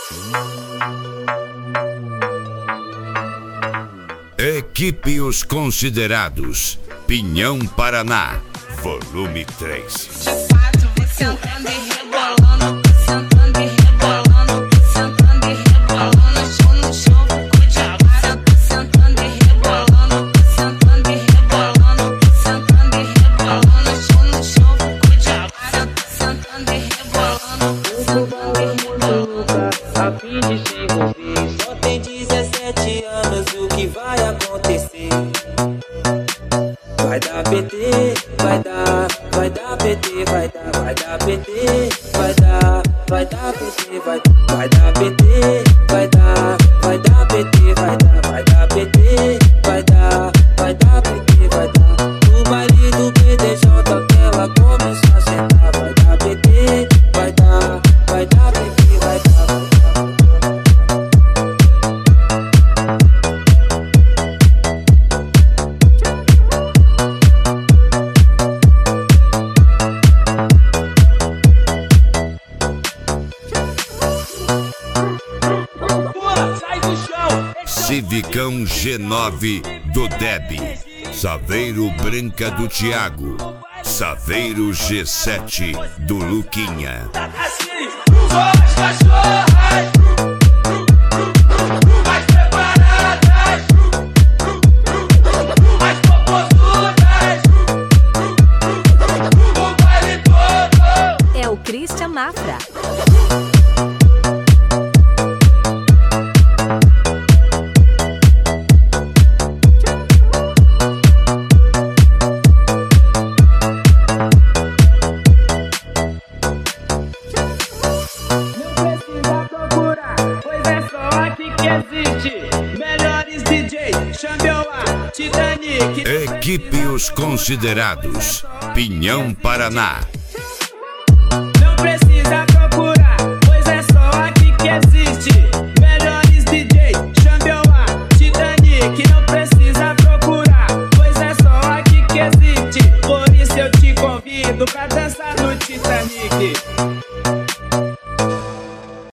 Equipe Os Considerados, Pinhão, Paraná, volume 3. Sentando e rebolando, sentando e rebolando, sentando e rebolando, no show com diabo. Sentando e rebolando, sentando e rebolando, sentando e rebolando, no show com diabo. Sentando e rebolando, sentando e rebolando. A fim de se envolver. Só tem 17 anos, o que vai acontecer? Vai dar PT, vai dar PT, vai dar PT, vai dar PT, vai dar PT, vai dar PT, vai dar PT, vai dar PT, vai dar. O baile do PDJ que ela começa a sentar, vai dar PT, vai dar PT, vai dar. Civicão G9 do Deb, Saveiro Branca do Thiago, Saveiro G7 do Luquinha. É o Christian Mafra. Melhores DJ, Xambioá, Titanic. Equipe Os Considerados, Pinhão, Paraná. Não precisa